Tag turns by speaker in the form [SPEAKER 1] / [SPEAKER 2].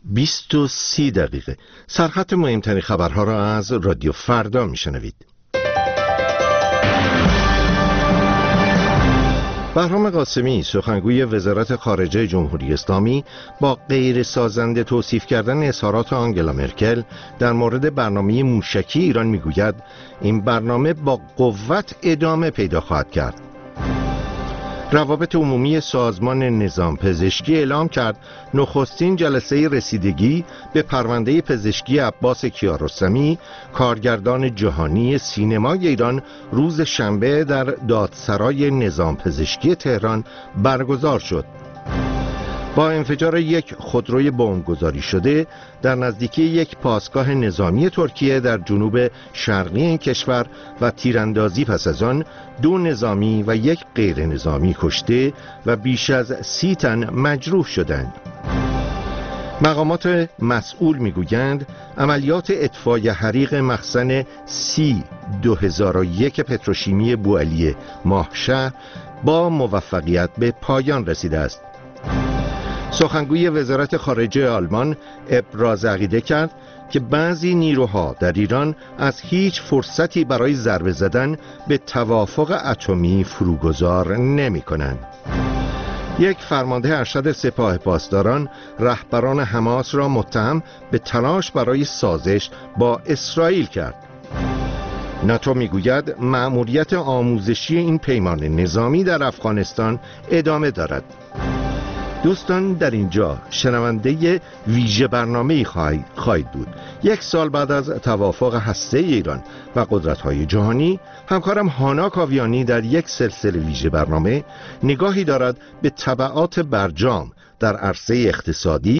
[SPEAKER 1] 20:30. سرخط مهمترین خبرها را از رادیو فردا میشنوید. بهرام قاسمی، سخنگوی وزارت خارجه جمهوری اسلامی، با غیر سازنده توصیف کردن اظهارات آنگلا مرکل در مورد برنامه موشکی ایران میگوید این برنامه با قوت ادامه پیدا خواهد کرد. روابط عمومی سازمان نظام پزشکی اعلام کرد نخستین جلسه رسیدگی به پرونده پزشکی عباس کیارستمی، کارگردان جهانی سینمای ایران، روز شنبه در دادسرای نظام پزشکی تهران برگزار شد. با انفجار یک خودروی بمبگذاری شده در نزدیکی یک پاسگاه نظامی ترکیه در جنوب شرقی این کشور و تیراندازی پس از آن 2 نظامی و 1 غیر نظامی کشته و بیش از 30 تن مجروح شدند. مقامات مسئول میگویند عملیات اطفای حریق مخزن C-2001 پتروشیمی بوعلی ماهشهر با موفقیت به پایان رسیده است. سخنگوی وزارت خارجه آلمان ابراز عقیده کرد که بعضی نیروها در ایران از هیچ فرصتی برای ضربه زدن به توافق اتمی فروگذار نمی کنند. یک فرمانده ارشد سپاه پاسداران رهبران حماس را متهم به تلاش برای سازش با اسرائیل کرد. ناتو میگوید مأموریت آموزشی این پیمان نظامی در افغانستان ادامه دارد. دوستان، در اینجا شنونده ویژه برنامه‌ای خواهید بود. 1 سال بعد از توافق هسته ایران و قدرت‌های جهانی، همکارم هانا کاویانی در یک سلسله ویژه برنامه نگاهی دارد به تبعات برجام در عرصه اقتصادی